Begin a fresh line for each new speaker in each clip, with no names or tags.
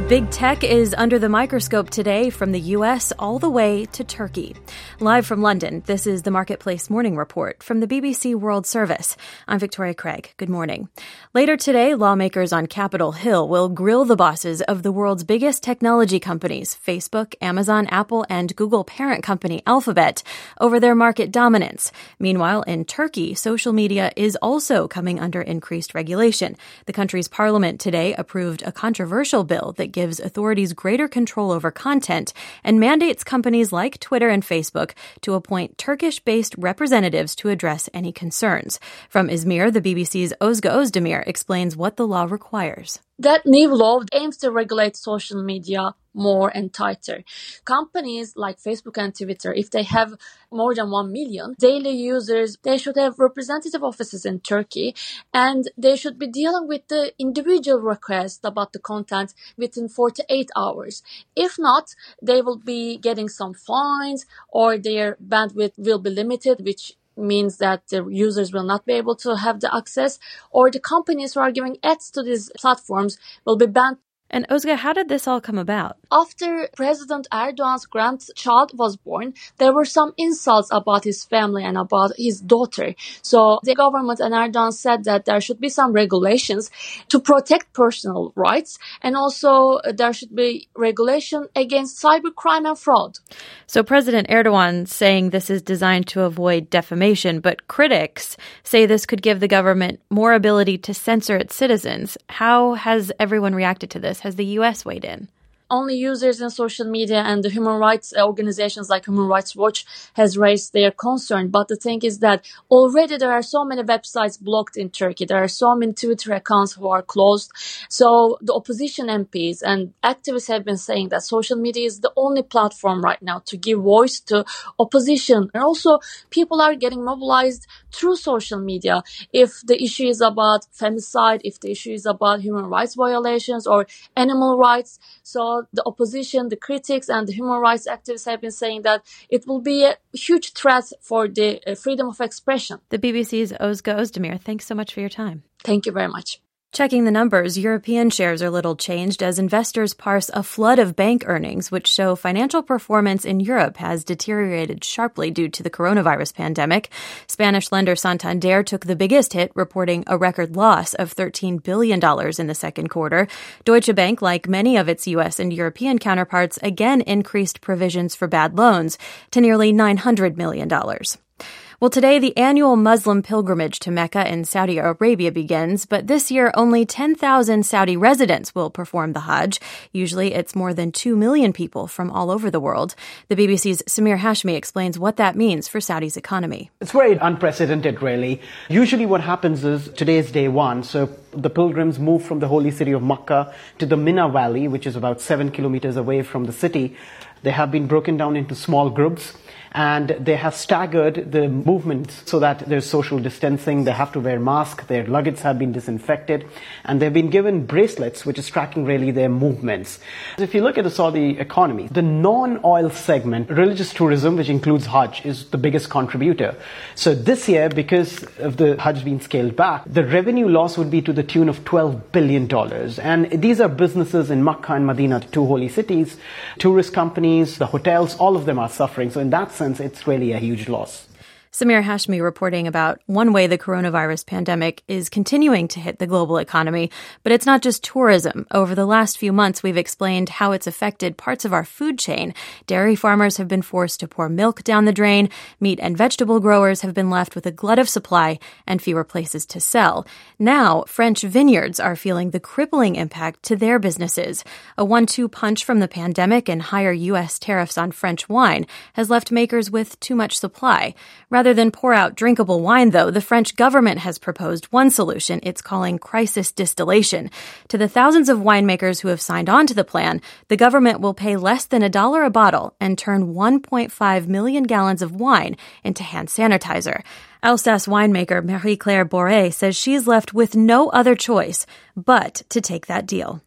Big tech is under the microscope today from the U.S. all the way to Turkey. Live from London, this is the Marketplace Morning Report from the BBC World Service. I'm Victoria Craig. Good morning. Later today, lawmakers on Capitol Hill will grill the bosses of the world's biggest technology companies, Facebook, Amazon, Apple, and Google parent company Alphabet, over their market dominance. Meanwhile, in Turkey, social media is also coming under increased regulation. The country's parliament today approved a controversial bill that gives authorities greater control over content and mandates companies like Twitter and Facebook to appoint Turkish-based representatives to address any concerns. From Izmir, the BBC's Ozge Özdemir explains what the law requires.
That new law aims to regulate social media more and tighter. Companies like Facebook and Twitter, if they have more than 1 million daily users, they should have representative offices in Turkey, and they should be dealing with the individual request about the content within 48 hours. If not, they will be getting some fines, or their bandwidth will be limited, which means that the users will not be able to have the access, or the companies who are giving ads to these platforms will be banned.
And Ozge, how did this all come about?
After President Erdogan's grandchild was born, there were some insults about his family and about his daughter. So the government and Erdogan said that there should be some regulations to protect personal rights, and also there should be regulation against cybercrime and fraud.
So President Erdogan saying this is designed to avoid defamation, but critics say this could give the government more ability to censor its citizens. How has everyone reacted to this? Has the U.S. weighed in?
Only users in social media and the human rights organizations like Human Rights Watch has raised their concern. But the thing is that already there are so many websites blocked in Turkey. There are so many Twitter accounts who are closed. So the opposition MPs and activists have been saying that social media is the only platform right now to give voice to opposition. And also people are getting mobilized through social media. If the issue is about femicide, if the issue is about human rights violations or animal rights. So the opposition, the critics, and the human rights activists have been saying that it will be a huge threat for the freedom of expression.
The BBC's Ozge Özdemir, thanks so much for your time.
Thank you very much.
Checking the numbers, European shares are little changed as investors parse a flood of bank earnings, which show financial performance in Europe has deteriorated sharply due to the coronavirus pandemic. Spanish lender Santander took the biggest hit, reporting a record loss of $13 billion in the second quarter. Deutsche Bank, like many of its U.S. and European counterparts, again increased provisions for bad loans to nearly $900 million. Well, today, the annual Muslim pilgrimage to Mecca in Saudi Arabia begins, but this year only 10,000 Saudi residents will perform the Hajj. Usually, it's more than 2 million people from all over the world. The BBC's Samir Hashmi explains what that means for Saudi's economy.
It's very unprecedented, really. Usually what happens is today is day one, so the pilgrims move from the holy city of Makkah to the Mina Valley, which is about 7 kilometers away from the city. They have been broken down into small groups, and they have staggered the movements so that there's social distancing. They have to wear masks. Their luggage have been disinfected, and they've been given bracelets, which is tracking really their movements. If you look at the Saudi economy, the non-oil segment, religious tourism, which includes Hajj, is the biggest contributor. So this year, because of the Hajj being scaled back, the revenue loss would be to the tune of $12 billion. And these are businesses in Makkah and Medina, the two holy cities, tourist companies, the hotels, all of them are suffering. So in that sense, it's really a huge loss.
Samir Hashmi reporting about one way the coronavirus pandemic is continuing to hit the global economy. But it's not just tourism. Over the last few months, we've explained how it's affected parts of our food chain. Dairy farmers have been forced to pour milk down the drain. Meat and vegetable growers have been left with a glut of supply and fewer places to sell. Now, French vineyards are feeling the crippling impact to their businesses. A 1-2 punch from the pandemic and higher U.S. tariffs on French wine has left makers with too much supply. Rather than pour out drinkable wine, though, the French government has proposed one solution it's calling crisis distillation. To the thousands of winemakers who have signed on to the plan, the government will pay less than $1 a bottle and turn 1.5 million gallons of wine into hand sanitizer. Alsace winemaker Marie-Claire Boré says she's left with no other choice but to take that deal.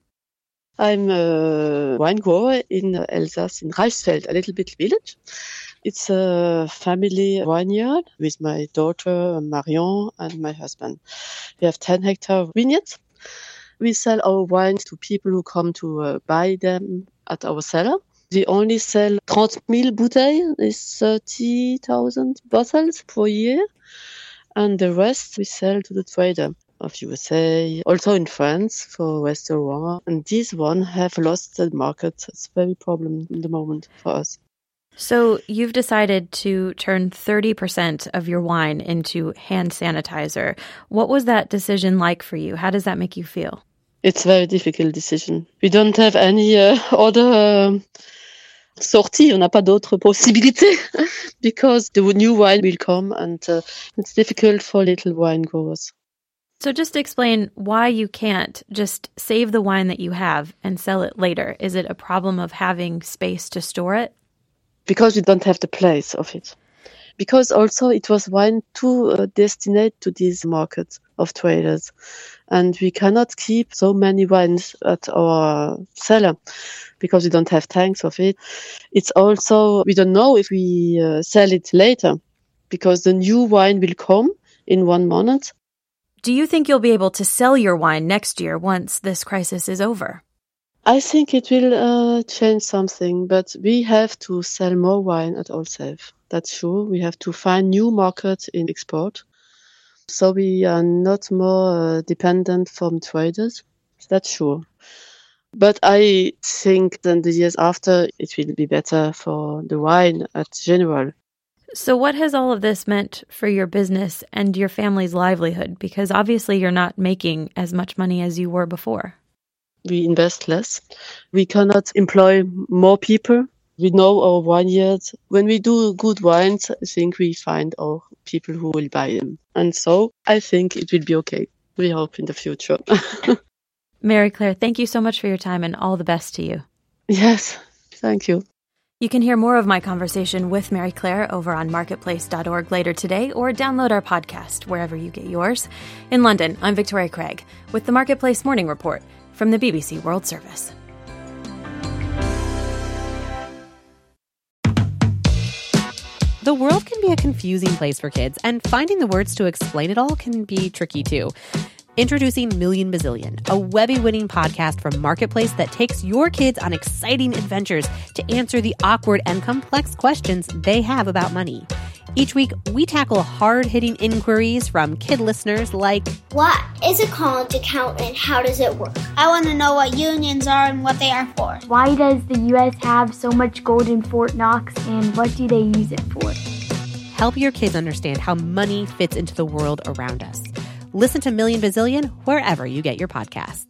I'm a wine grower in Alsace, in Reichsfeld, a little bit village. It's a family vineyard with my daughter Marion and my husband. We have 10 hectare vineyards, We sell our wines to people who come to buy them at our cellar. We only sell 30,000 bouteilles, is 30,000 bottles per year. And the rest we sell to the trader of USA, also in France for restaurants. And these one have lost the market. It's a very problem in the moment for us.
So you've decided to turn 30% of your wine into hand sanitizer. What was that decision like for you? How does that make you feel?
It's a very difficult decision. We don't have any other sortie. On n'a pas d'autre possibilité because the new wine will come and it's difficult for little wine growers.
So just explain why you can't just save the wine that you have and sell it later. Is it a problem of having space to store it?
Because we don't have the place of it. Because also it was wine too destined to these markets of traders. And we cannot keep so many wines at our cellar because we don't have tanks of it. It's also, we don't know if we sell it later because the new wine will come in 1 month.
Do you think you'll be able to sell your wine next year once this crisis is over?
I think it will change something, but we have to sell more wine at ourselves. That's sure. We have to find new markets in export. So we are not more dependent from traders. That's sure. But I think that the years after, it will be better for the wine at general.
So what has all of this meant for your business and your family's livelihood? Because obviously you're not making as much money as you were before.
We invest less. We cannot employ more people. We know our vineyards. When we do good wines, I think we find our people who will buy them. And so I think it will be okay. We hope in the future.
Marie-Claire, thank you so much for your time and all the best to you.
Yes, thank you.
You can hear more of my conversation with Marie-Claire over on marketplace.org later today or download our podcast wherever you get yours. In London, I'm Victoria Craig with the Marketplace Morning Report from the BBC World Service.
The world can be a confusing place for kids, and finding the words to explain it all can be tricky too. Introducing Million Bazillion, a Webby-winning podcast from Marketplace that takes your kids on exciting adventures to answer the awkward and complex questions they have about money. Each week, we tackle hard-hitting inquiries from kid listeners like,
what is a college account and how does it work? I want to know what unions are and what they are for.
Why does the U.S. have so much gold in Fort Knox and what do they use it for?
Help your kids understand how money fits into the world around us. Listen to Million Bazillion wherever you get your podcasts.